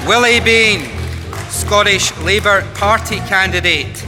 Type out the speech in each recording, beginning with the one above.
Willie Bean, Scottish Labour Party candidate,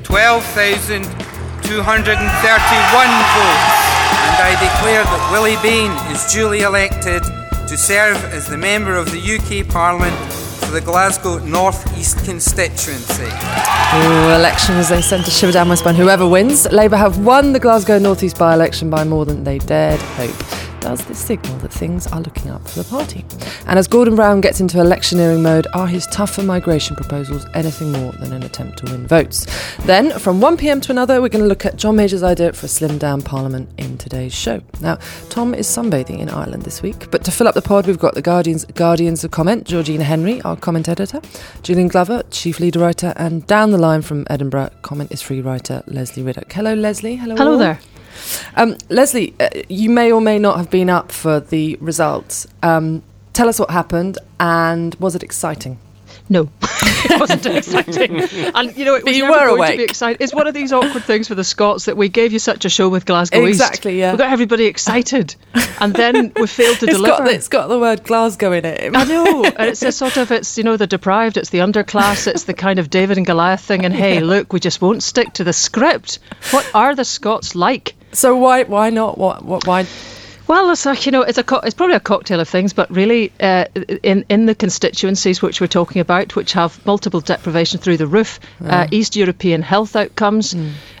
12,231 votes. And I declare that Willie Bean is duly elected to serve as the member of the UK Parliament for the Glasgow North East constituency. Election, as they send a shiver down my spine. Whoever wins, Labour have won the Glasgow North East by-election by more than they dared hope. Does this signal that things are looking up for the party? And as Gordon Brown gets into electioneering mode, are his tougher migration proposals anything more than an attempt to win votes? Then, from 1pm to another, we're going to look at John Major's idea for a slimmed-down Parliament in today's show. Now, Tom is sunbathing in Ireland this week, but to fill up the pod, we've got the Guardians of Comment, Georgina Henry, our comment editor, Julian Glover, chief leader writer, and down the line from Edinburgh, Comment is free writer Leslie Riddoch. Hello, Leslie. Hello there. Leslie, you may or may not have been up for the results. Tell us what happened, and was it exciting? No, it wasn't exciting. And, you know, it was you never were going awake. to be exciting. It's one of these awkward things for the Scots that we gave you such a show with Glasgow East. Exactly, yeah. We got everybody excited, and then we failed to deliver. It's got the word Glasgow in it. I know, and it's a sort of, it's, you know, the deprived, it's the underclass, it's the kind of David and Goliath thing, and hey, look, we just won't stick to the script. What are the Scots like? So why not? Why? Well, it's it's probably a cocktail of things, but really, in the constituencies which we're talking about, which have multiple deprivation through the roof, East European health outcomes,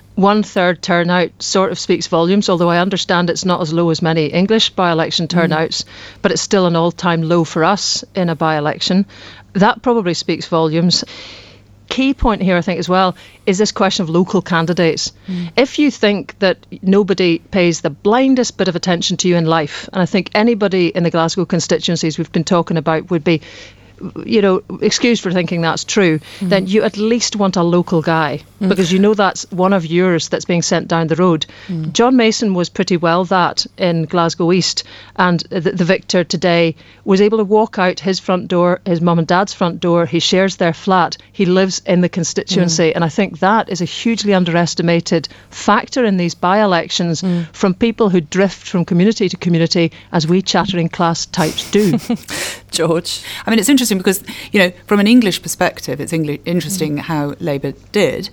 1/3 turnout sort of speaks volumes, although I understand it's not as low as many English by-election turnouts, but it's still an all-time low for us in a by-election. That probably speaks volumes. Key point here, I think, as well, is this question of local candidates. If you think that nobody pays the blindest bit of attention to you in life, and I think anybody in the Glasgow constituencies we've been talking about would be, you know, excused for thinking that's true, then you at least want a local guy, because you know that's one of yours that's being sent down the road. John Mason was pretty well that in Glasgow East, and the victor today was able to walk out his front door, his mum and dad's front door. He shares their flat. He lives in the constituency, and I think that is a hugely underestimated factor in these by-elections from people who drift from community to community, as we chattering class types do. George? I mean, it's interesting because, you know, from an English perspective, it's interesting how Labour did.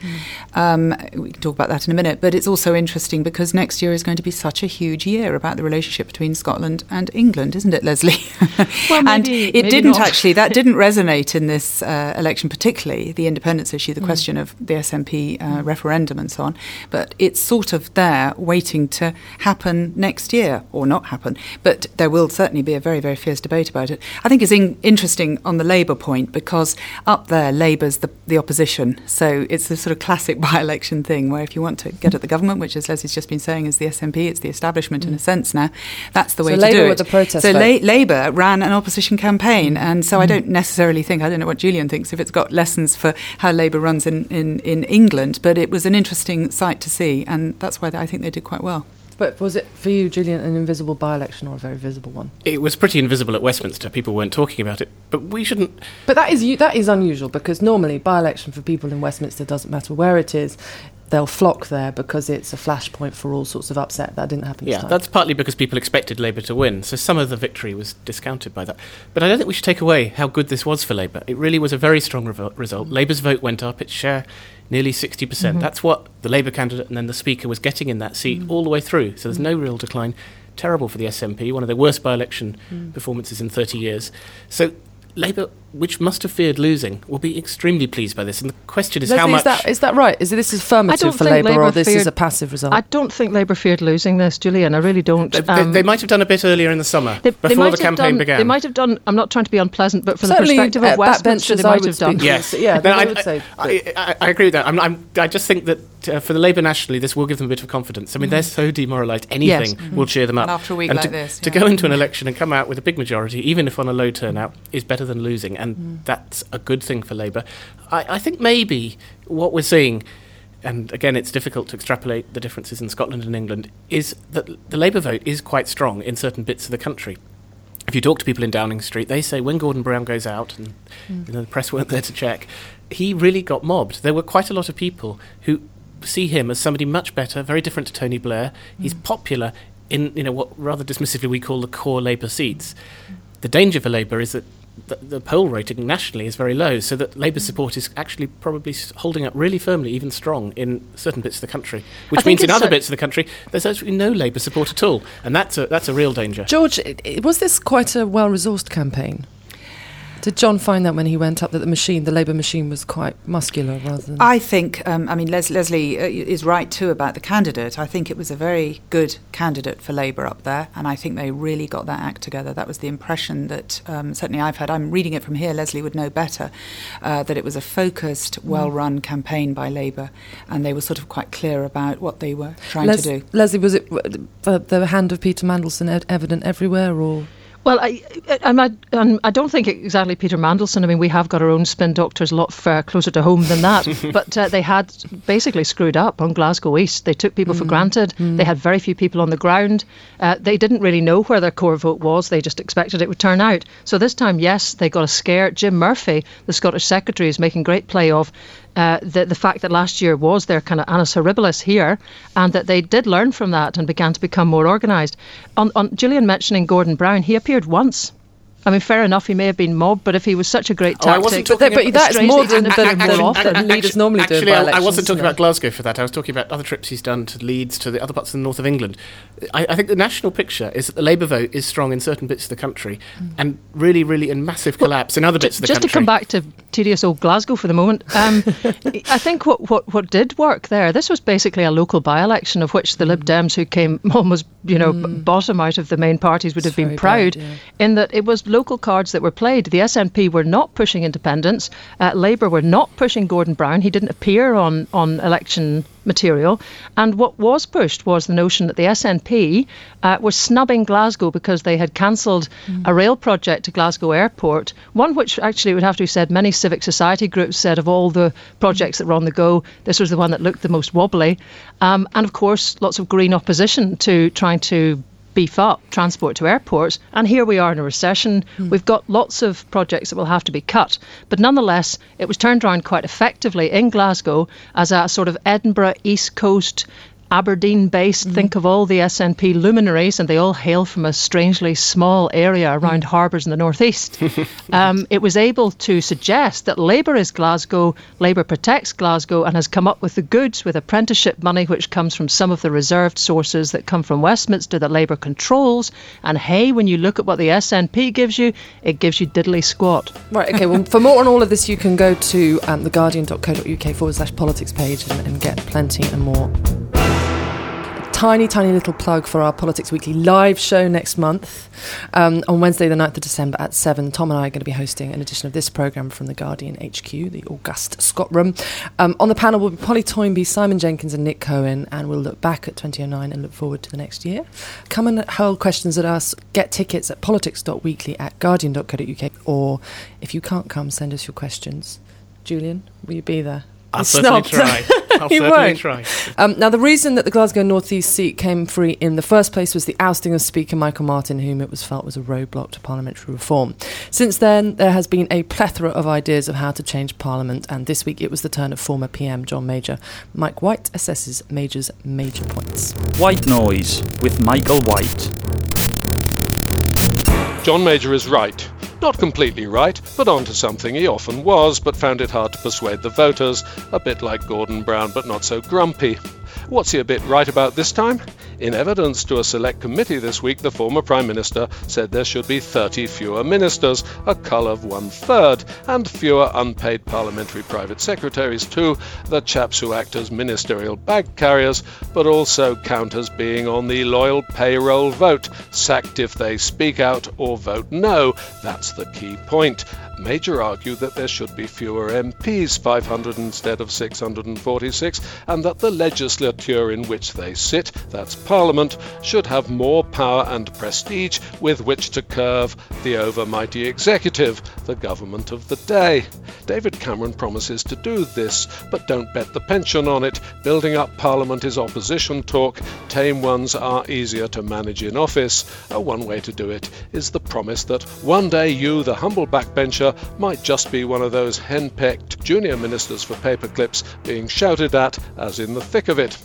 We can talk about that in a minute, but it's also interesting because next year is going to be such a huge year about the relationship between Scotland and England, isn't it, Leslie? Well, maybe, maybe didn't not. actually, that didn't resonate in this election, particularly the independence issue, the question of the SNP referendum and so on. But it's sort of there waiting to happen next year, or not happen. But there will certainly be a very, very fierce debate about it. I think it's interesting on the Labour point because up there, Labour's the opposition. So it's the sort of classic by-election thing where if you want to get at the government, which as Leslie's just been saying is the SNP, it's the establishment in a sense now, that's the way to Labour do it. with the protest so vote. Labour ran an opposition campaign, and so I don't necessarily think, I don't know what Julian thinks, if it's got lessons for how Labour runs in England, but it was an interesting sight to see, and that's why I think they did quite well. But was it, for you, Julian, an invisible by-election or a very visible one? It was pretty invisible at Westminster. People weren't talking about it, but we shouldn't... But that is unusual, because normally by-election for people in Westminster doesn't matter where it is. They'll flock there because it's a flashpoint for all sorts of upset. That didn't happen this time. That's partly because people expected Labour to win, so some of the victory was discounted by that. But I don't think we should take away how good this was for Labour. It really was a very strong result. Labour's vote went up, its share nearly 60%. That's what the Labour candidate and then the Speaker was getting in that seat all the way through, so there's no real decline. Terrible for the SNP, one of their worst by-election performances in 30 years. So Labour, which must have feared losing, will be extremely pleased by this. And the question is, Leslie, how much... Is that right? Is this affirmative for Labour, or this is a passive result? I don't think Labour feared losing this, Julian. I really don't. They might have done a bit earlier in the summer, before the campaign began. They might have done, I'm not trying to be unpleasant, but from Certainly the perspective of Westminster, they might have done. Yes. Yeah, No, I would say. I agree with that. I just think that for the Labour nationally, this will give them a bit of confidence. I mean, they're so demoralised, anything will cheer them up. And after a week like this. To go into an election and come out with a big majority, even if on a low turnout, is better than losing. And that's a good thing for Labour. I think maybe what we're seeing, and again it's difficult to extrapolate the differences in Scotland and England, is that the Labour vote is quite strong in certain bits of the country. If you talk to people in Downing Street, they say when Gordon Brown goes out, and the press weren't there to check, he really got mobbed. There were quite a lot of people who see him as somebody much better, very different to Tony Blair. He's popular in what rather dismissively we call the core Labour seats. The danger for Labour is that the poll rating nationally is very low, so that Labour support is actually probably holding up really firmly, even strong, in certain bits of the country, which means in other bits of the country there's actually no Labour support at all, and that's a real danger. George, was this quite a well-resourced campaign? Did John find that when he went up that the Labour machine was quite muscular rather than... I think, Leslie is right too about the candidate. I think it was a very good candidate for Labour up there, and I think they really got that act together. That was the impression that certainly I've had. I'm reading it from here, Leslie would know better, that it was a focused, well-run campaign by Labour, and they were sort of quite clear about what they were trying to do. Leslie, was it the hand of Peter Mandelson evident everywhere, or...? Well, I don't think exactly Peter Mandelson. I mean, we have got our own spin doctors a lot closer to home than that. But they had basically screwed up on Glasgow East. They took people for granted. They had very few people on the ground. They didn't really know where their core vote was. They just expected it would turn out. So this time, yes, they got a scare. Jim Murphy, the Scottish Secretary, is making great play of the fact that last year was their kind of annus horribilis here, and that they did learn from that and began to become more organised. On Gillian mentioning Gordon Brown, he appeared once. I mean, fair enough, he may have been mobbed, but if he was such a great tactic... But that's more than leaders normally do by elections. I wasn't talking about Glasgow for that. I was talking about other trips he's done to Leeds, to the other parts of the north of England. I think the national picture is that the Labour vote is strong in certain bits of the country and really, really in massive collapse in other bits of the country. Just to come back to tedious old Glasgow for the moment, I think what did work there, this was basically a local by-election of which the Lib Dems, who came almost bottom out of the main parties, would have been proud, in that it was local cards that were played. The SNP were not pushing independence. Labour were not pushing Gordon Brown. He didn't appear on election material. And what was pushed was the notion that the SNP were snubbing Glasgow because they had cancelled a rail project to Glasgow Airport, one which actually, it would have to be said, many civic society groups said of all the projects that were on the go, this was the one that looked the most wobbly. And of course, lots of Green opposition to trying to beef up transport to airports, and here we are in a recession. We've got lots of projects that will have to be cut, but nonetheless it was turned around quite effectively in Glasgow as a sort of Edinburgh East Coast Aberdeen based. Think of all the SNP luminaries, and they all hail from a strangely small area around harbours in the northeast. It was able to suggest that Labour is Glasgow, Labour protects Glasgow, and has come up with the goods with apprenticeship money, which comes from some of the reserved sources that come from Westminster that Labour controls. And hey, when you look at what the SNP gives you, it gives you diddly squat. Right, okay, well, for more on all of this, you can go to theguardian.co.uk/politics page and get plenty and more. Tiny little plug for our Politics Weekly live show next month on Wednesday the 9th of December at 7. Tom and I are going to be hosting an edition of this programme from the Guardian HQ, the august Scott Room. On the panel will be Polly Toynbee, Simon Jenkins and Nick Cohen, and we'll look back at 2009 and look forward to the next year. Come and hurl questions at us. Get tickets at politics.weekly@guardian.co.uk, or if you can't come, send us your questions. Julian, will you be there? I'll certainly try. Now, the reason that the Glasgow North East seat came free in the first place was the ousting of Speaker Michael Martin, whom it was felt was a roadblock to parliamentary reform. Since then, there has been a plethora of ideas of how to change Parliament, and this week it was the turn of former PM John Major. Mike White assesses Major's major points. White Noise with Michael White. John Major is right. Not completely right, but onto something he often was, but found it hard to persuade the voters, a bit like Gordon Brown, but not so grumpy. What's he a bit right about this time? In evidence to a select committee this week, the former Prime Minister said there should be 30 fewer ministers, a cull of 1/3, and fewer unpaid parliamentary private secretaries too, the chaps who act as ministerial bag carriers, but also count as being on the loyal payroll vote, sacked if they speak out or vote no. That's the key point. Major argued that there should be fewer MPs, 500 instead of 646, and that the legislature in which they sit, that's Parliament, should have more power and prestige with which to curb the overmighty executive, the government of the day. David Cameron promises to do this, but don't bet the pension on it. Building up Parliament is opposition talk. Tame ones are easier to manage in office. One way to do it is the promise that one day you, the humble backbencher, might just be one of those henpecked junior ministers for paperclips being shouted at as in the thick of it.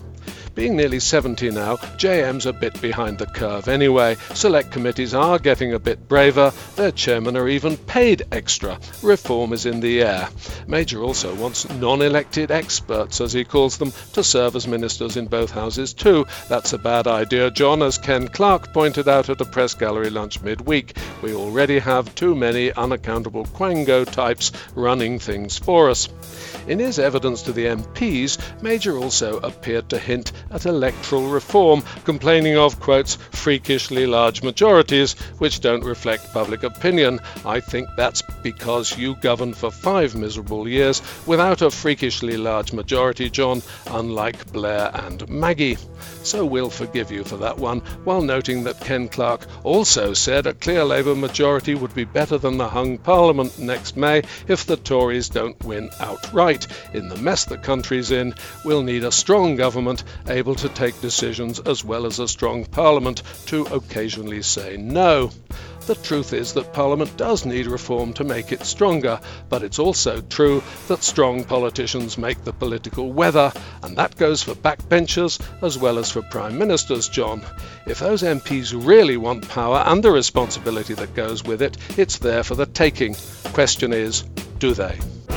Being nearly 70 now, JM's a bit behind the curve anyway. Select committees are getting a bit braver. Their chairmen are even paid extra. Reform is in the air. Major also wants non-elected experts, as he calls them, to serve as ministers in both houses too. That's a bad idea, John, as Ken Clarke pointed out at a press gallery lunch midweek. We already have too many unaccountable Quango types running things for us. In his evidence to the MPs, Major also appeared to hint at electoral reform, complaining of, quotes, freakishly large majorities, which don't reflect public opinion. I think that's because you governed for 5 miserable years without a freakishly large majority, John, unlike Blair and Maggie. So we'll forgive you for that one, while noting that Ken Clarke also said a clear Labour majority would be better than the hung Parliament next May if the Tories don't win outright. In the mess the country's in, we'll need a strong government able to take decisions as well as a strong Parliament to occasionally say no. The truth is that Parliament does need reform to make it stronger, but it's also true that strong politicians make the political weather, and that goes for backbenchers as well as for Prime Ministers, John. If those MPs really want power and the responsibility that goes with it, it's there for the taking. Question is, do they?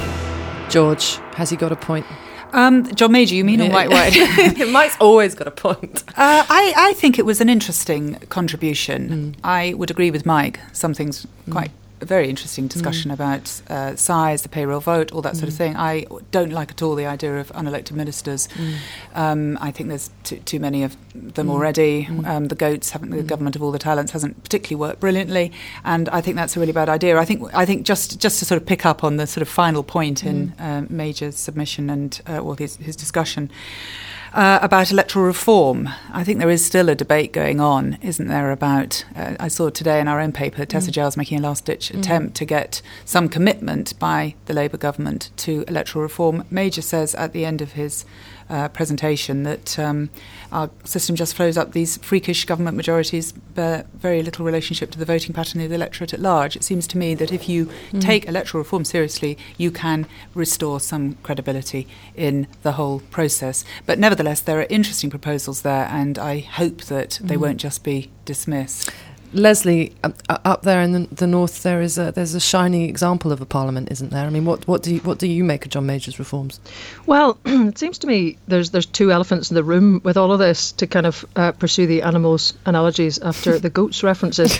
George, has he got a point? John Major, you mean, or Mike White? Mike's always got a point. I think it was an interesting contribution. I would agree with Mike. Some things quite a very interesting discussion about size, the payroll vote, all that sort of thing. I don't like at all the idea of unelected ministers. I think there's too many of them already. The GOATs, the government of all the talents, hasn't particularly worked brilliantly, and I think that's a really bad idea. I think just to sort of pick up on the sort of final point in Major's submission and his discussion. About electoral reform, I think there is still a debate going on, isn't there, about, I saw today in our own paper, Tessa Giles making a last-ditch attempt to get some commitment by the Labour government to electoral reform. Major says at the end of his presentation that our system just flows up these freakish government majorities, bear very little relationship to the voting pattern of the electorate at large. It seems to me that if you take electoral reform seriously, you can restore some credibility in the whole process. But nevertheless, there are interesting proposals there, and I hope that they won't just be dismissed. Leslie, up there in the north, there's a shining example of a parliament, isn't there? I mean, what do you make of John Major's reforms? Well, it seems to me there's 2 elephants in the room with all of this, to kind of pursue the animals analogies after the goats references.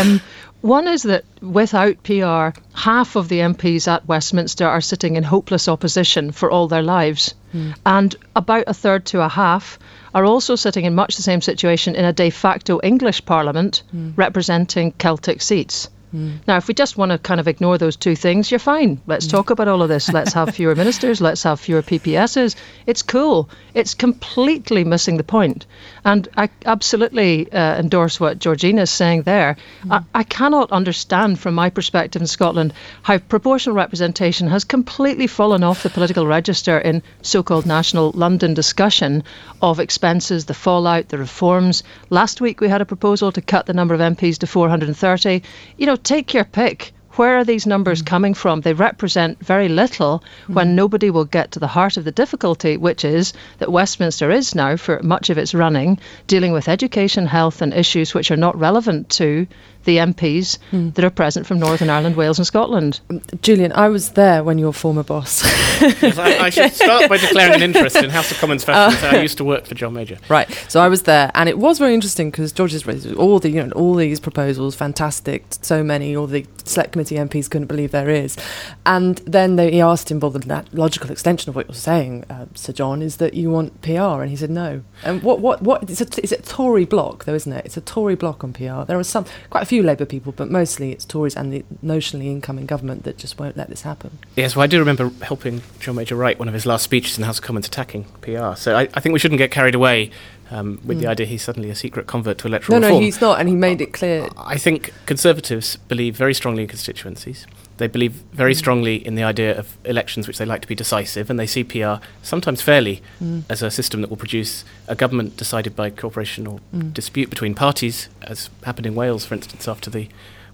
One is that without PR, half of the MPs at Westminster are sitting in hopeless opposition for all their lives. And about a third to a half are also sitting in much the same situation in a de facto English Parliament representing Celtic seats. Now, if we just want to kind of ignore those 2 things, you're fine. Let's talk about all of this. Let's have fewer ministers. Let's have fewer PPSs. It's cool. It's completely missing the point. And I absolutely endorse what Georgina's saying there. I cannot understand, from my perspective in Scotland, how proportional representation has completely fallen off the political register in so-called national London discussion of expenses, the fallout, the reforms. Last week we had a proposal to cut the number of MPs to 430. You know, take your pick. Where are these numbers coming from? They represent very little when nobody will get to the heart of the difficulty, which is that Westminster is now, for much of its running, dealing with education, health and issues which are not relevant to the MPs that are present from Northern Ireland, Wales and Scotland. Julian, I was there when your former boss... Yes, I should start by declaring an interest in House of Commons fashion. I used to work for John Major. Right, so I was there, and it was very interesting because George has raised all these proposals, fantastic, so many, all the select committee MPs couldn't believe there is. And then he asked him, well, the logical extension of what you're saying, Sir John, is that you want PR, and he said no. And it's a Tory bloc, though, isn't it? It's a Tory bloc on PR. There are quite a few Labour people, but mostly it's Tories and the notionally incoming government that just won't let this happen. Yes, well, I do remember helping John Major write one of his last speeches in the House of Commons attacking PR. So I think we shouldn't get carried away with the idea he's suddenly a secret convert to electoral reform. No, he's not, and he made it clear. I think Conservatives believe very strongly in constituencies. They believe very strongly in the idea of elections which they like to be decisive, and they see PR, sometimes fairly, as a system that will produce a government decided by cooperation or dispute between parties, as happened in Wales, for instance, after the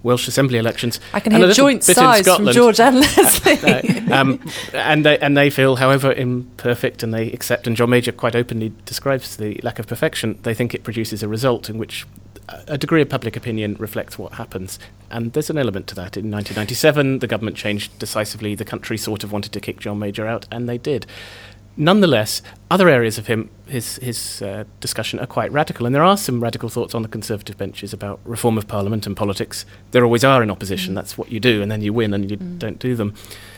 Welsh Assembly elections. I can and hear joint sighs from George and Leslie. And they feel, however imperfect, and they accept, and John Major quite openly describes the lack of perfection, they think it produces a result in which a degree of public opinion reflects what happens. And there's an element to that. In 1997, the government changed decisively. The country sort of wanted to kick John Major out, and they did. Nonetheless, other areas of his discussion are quite radical, and there are some radical thoughts on the Conservative benches about reform of Parliament and politics. There always are in opposition. That's what you do, and then you win, and you don't do them.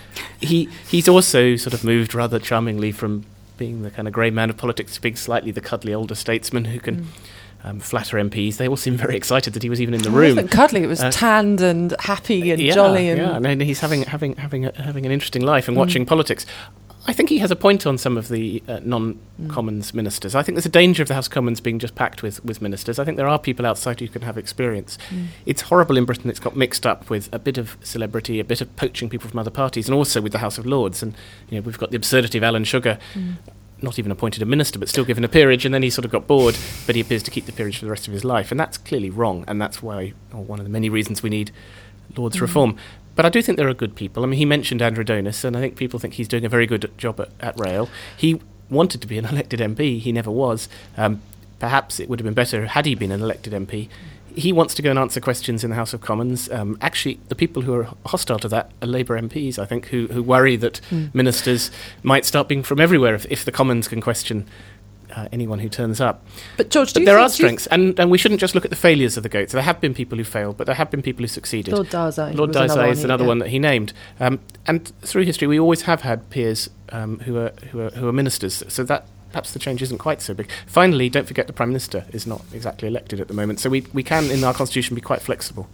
He's also sort of moved rather charmingly from being the kind of grey man of politics to being slightly the cuddly older statesman who can flatter MPs. They all seem very excited that he was even in the room. It wasn't cuddly, it was tanned and happy and jolly. And he's having an interesting life and watching politics. I think he has a point on some of the non-Commons ministers. I think there's a danger of the House of Commons being just packed with ministers. I think there are people outside who can have experience. It's horrible in Britain. It's got mixed up with a bit of celebrity, a bit of poaching people from other parties, and also with the House of Lords. And we've got the absurdity of Alan Sugar, not even appointed a minister, but still given a peerage, and then he sort of got bored, but he appears to keep the peerage for the rest of his life. And that's clearly wrong, and that's why, or one of the many reasons we need Lords reform. But I do think there are good people. I mean, he mentioned Andrew Donis, and I think people think he's doing a very good job at Rail. He wanted to be an elected MP. He never was. Perhaps it would have been better had he been an elected MP. He wants to go and answer questions in the House of Commons. Actually, the people who are hostile to that are Labour MPs, I think, who worry that ministers might start being from everywhere if the Commons can question anyone who turns up. But George, there are strengths, and we shouldn't just look at the failures of the Goats. There have been people who failed, but there have been people who succeeded. Lord Darzai is another one that he named. And through history, we always have had peers who are ministers. So that perhaps the change isn't quite so big. Finally, don't forget the Prime Minister is not exactly elected at the moment, so we can, in our Constitution, be quite flexible.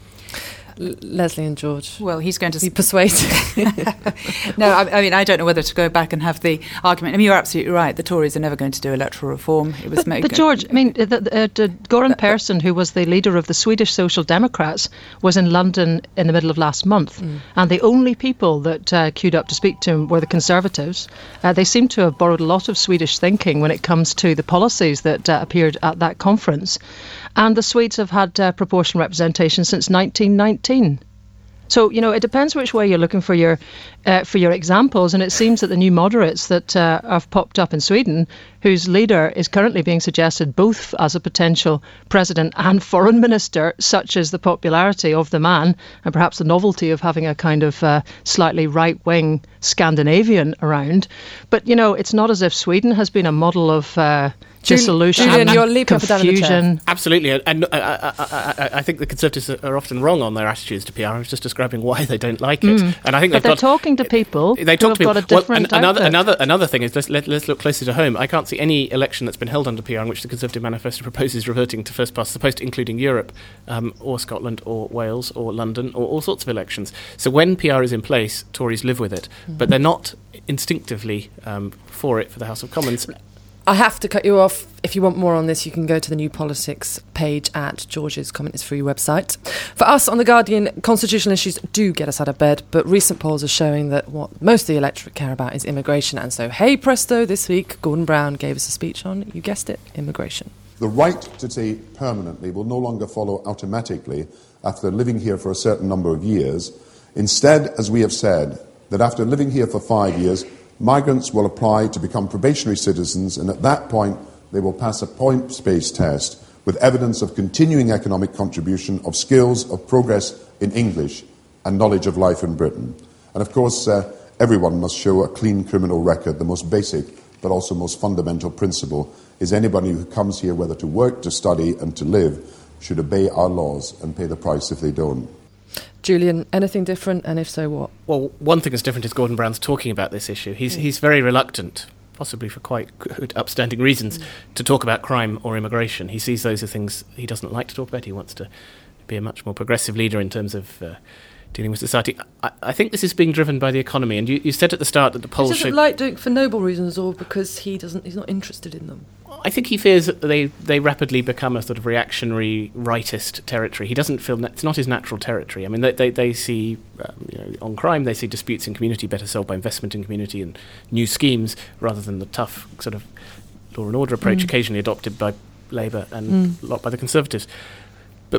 Leslie and George. Well, he's going to be persuaded. No, I mean, I don't know whether to go back and have the argument. I mean, you're absolutely right. The Tories are never going to do electoral reform. It was but George, I mean, Göran Persson, who was the leader of the Swedish Social Democrats, was in London in the middle of last month, and the only people that queued up to speak to him were the Conservatives. They seem to have borrowed a lot of Swedish thinking when it comes to the policies that appeared at that conference. And the Swedes have had proportional representation since 1919. So, it depends which way you're looking for your examples. And it seems that the new moderates that have popped up in Sweden, whose leader is currently being suggested both as a potential president and foreign minister, such as the popularity of the man and perhaps the novelty of having a kind of slightly right-wing Scandinavian around. But, it's not as if Sweden has been a model of dissolution, Julian, you're leaping up and down in the chair. Absolutely, and I think the Conservatives are often wrong on their attitudes to PR. I was just describing why they don't like it, and I think they're talking to people. They talk to people. Got a different another thing is let's look closer to home. I can't see any election that's been held under PR in which the Conservative manifesto proposes reverting to first past the post, including Europe, or Scotland, or Wales, or London, or all sorts of elections. So when PR is in place, Tories live with it, but they're not instinctively for it for the House of Commons. I have to cut you off. If you want more on this, you can go to the New Politics page at George's Comment is Free website. For us on The Guardian, constitutional issues do get us out of bed, but recent polls are showing that what most of the electorate care about is immigration. And so, hey presto, this week, Gordon Brown gave us a speech on, you guessed it, immigration. The right to stay permanently will no longer follow automatically after living here for a certain number of years. Instead, as we have said, that after living here for 5 years, migrants will apply to become probationary citizens, and at that point they will pass a points-based test with evidence of continuing economic contribution, of skills, of progress in English and knowledge of life in Britain. And of course, everyone must show a clean criminal record. The most basic but also most fundamental principle is anybody who comes here, whether to work, to study and to live, should obey our laws and pay the price if they don't. Julian, anything different, and if so, what? Well, one thing that's different is Gordon Brown's talking about this issue. He's very reluctant, possibly for quite good, upstanding reasons, to talk about crime or immigration. He sees those as things he doesn't like to talk about. He wants to be a much more progressive leader in terms of dealing with society. I think this is being driven by the economy, and you said at the start that the polls doesn't like doing it for noble reasons, or because he's not interested in them. I think he fears that they rapidly become a sort of reactionary rightist territory. He doesn't feel it's not his natural territory. I mean, they see on crime, they see disputes in community better solved by investment in community and new schemes rather than the tough sort of law and order approach occasionally adopted by Labour and a lot by the Conservatives. But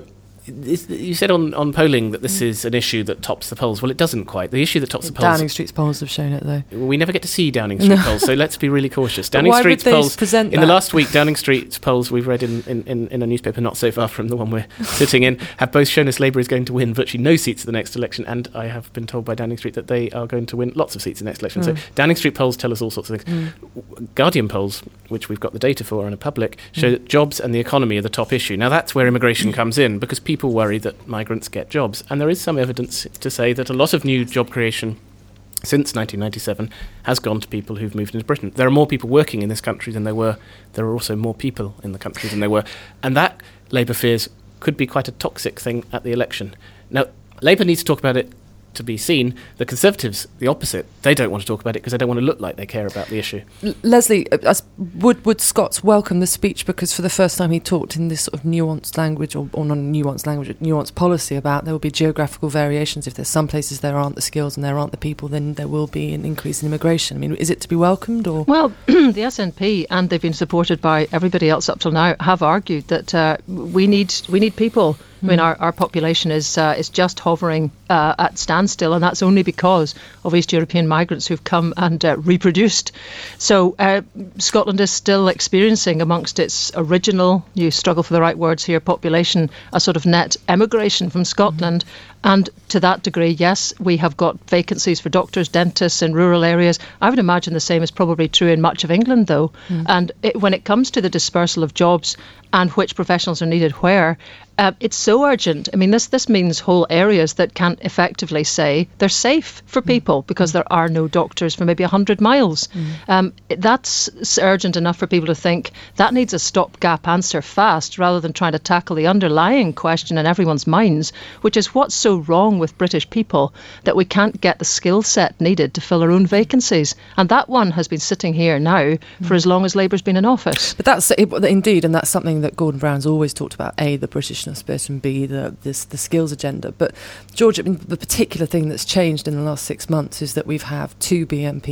You said on polling that this is an issue that tops the polls. Well, it doesn't quite. The issue that tops the polls... Downing Street's polls have shown it, though. We never get to see Downing Street polls, so let's be really cautious. Downing Street's polls... present that? In the last week, Downing Street's polls we've read in a newspaper not so far from the one we're sitting in have both shown us Labour is going to win virtually no seats at the next election, and I have been told by Downing Street that they are going to win lots of seats in the next election. So Downing Street polls tell us all sorts of things. Guardian polls, which we've got the data for and are public, show that jobs and the economy are the top issue. Now, that's where immigration comes in, because people worry that migrants get jobs. And there is some evidence to say that a lot of new job creation since 1997 has gone to people who've moved into Britain. There are more people working in this country than there were. There are also more people in the country than there were. And that, Labour fears, could be quite a toxic thing at the election. Now, Labour needs to talk about it to be seen. The Conservatives, the opposite, they don't want to talk about it because they don't want to look like they care about the issue. Leslie, would Scots welcome the speech because for the first time he talked in this sort of nuanced language, or not nuanced language, nuanced policy about there will be geographical variations. If there's some places there aren't the skills and there aren't the people, then there will be an increase in immigration. I mean, is it to be welcomed? Or Well, the SNP, and they've been supported by everybody else up till now, have argued that we need people. I mean, our population is just hovering at standstill, and that's only because of East European migrants who've come and reproduced. So Scotland is still experiencing, amongst its original, you struggle for the right words here, population, a sort of net emigration from Scotland. And to that degree, yes, we have got vacancies for doctors, dentists in rural areas. I would imagine the same is probably true in much of England, though. And when it comes to the dispersal of jobs and which professionals are needed where, it's so urgent. I mean, this means whole areas that can't effectively say they're safe for people because there are no doctors for maybe 100 miles. That's urgent enough for people to think that needs a stopgap answer fast, rather than trying to tackle the underlying question in everyone's minds, which is what's so wrong with British people that we can't get the skill set needed to fill our own vacancies. And that one has been sitting here now for as long as Labour's been in office. But that's indeed, and that's something that Gordon Brown's always talked about, A, the Britishness bit, and B, the skills agenda. But George, I mean, the particular thing that's changed in the last 6 months is that we've had 2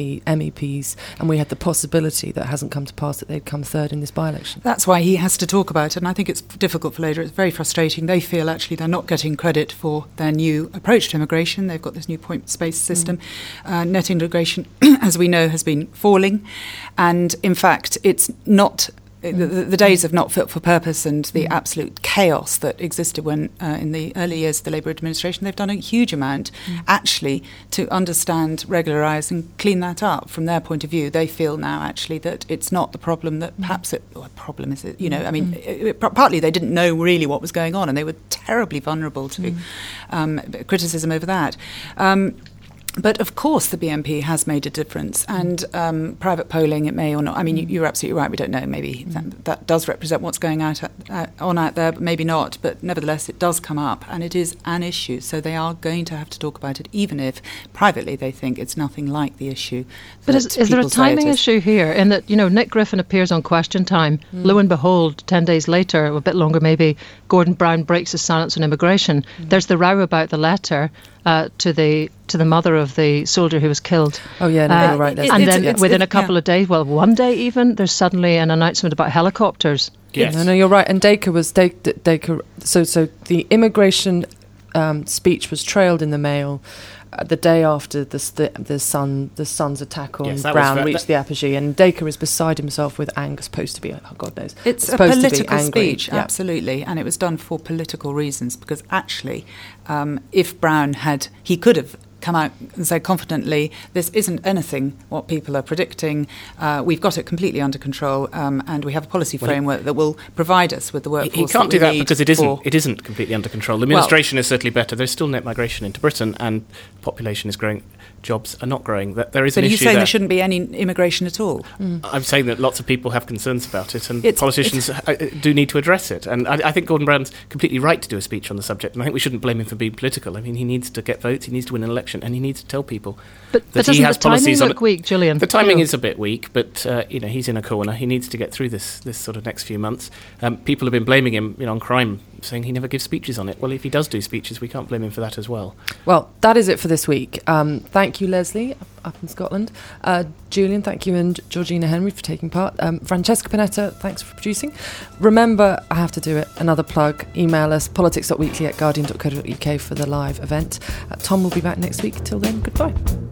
MEPs, and we had the possibility that hasn't come to pass that they'd come third in this by-election. That's why he has to talk about it, and I think it's difficult for Labour. It's very frustrating. They feel actually they're not getting credit for their new approach to immigration. They've got this new point-based system. Net integration, as we know, has been falling, and in fact it's not... The days of not fit for purpose and the absolute chaos that existed when in the early years of the Labour administration, they've done a huge amount actually to understand, regularise and clean that up. From their point of view, they feel now actually that it's not the problem that perhaps problem is it, you know, I mean, partly they didn't know really what was going on and they were terribly vulnerable to criticism over that. But of course the BNP has made a difference, and private polling, it may or not. I mean, you're absolutely right. We don't know. Maybe that does represent what's going on out there, but maybe not. But nevertheless, it does come up, and it is an issue. So they are going to have to talk about it, even if privately they think it's nothing like the issue. But is there a timing issue here? In that, you know, Nick Griffin appears on Question Time. Lo and behold, 10 days later, or a bit longer maybe, Gordon Brown breaks his silence on immigration. There's the row about the letter to the mother of the soldier who was killed. Oh yeah, no, you're right. And then within a couple of days, well, one day even, there's suddenly an announcement about helicopters. Yes. No, you're right. And Dacre was Dacre. So the immigration speech was trailed in the Mail the day after the son's attack on Brown reached the apogee, and Dacre is beside himself with anger, supposed to be, God knows. It's a political speech, absolutely, and it was done for political reasons, because actually, if Brown he could have come out and say confidently, this isn't anything what people are predicting. We've got it completely under control, and we have a policy framework that will provide us with the workforce. He can't do that because it isn't completely under control. The administration is certainly better. There's still net migration into Britain, and population is growing. Jobs are not growing. There is an issue there. So you're saying there shouldn't be any immigration at all? I'm saying that lots of people have concerns about it, and politicians do need to address it. And I think Gordon Brown's completely right to do a speech on the subject, and I think we shouldn't blame him for being political. I mean, he needs to get votes, he needs to win an election, and he needs to tell people that he has policies. But doesn't the timing look weak, Julian? The timing is a bit weak, but he's in a corner. He needs to get through this sort of next few months. People have been blaming him on crime, saying he never gives speeches on it. Well, if he does do speeches, we can't blame him for that as well. Well, that is it for this week. Thank you, Leslie. up in Scotland. Julian, thank you, and Georgina Henry for taking part. Francesca Panetta, thanks for producing. Remember, I have to do it, another plug. Email us, politics.weekly@guardian.co.uk for the live event. Tom will be back next week. Till then, goodbye.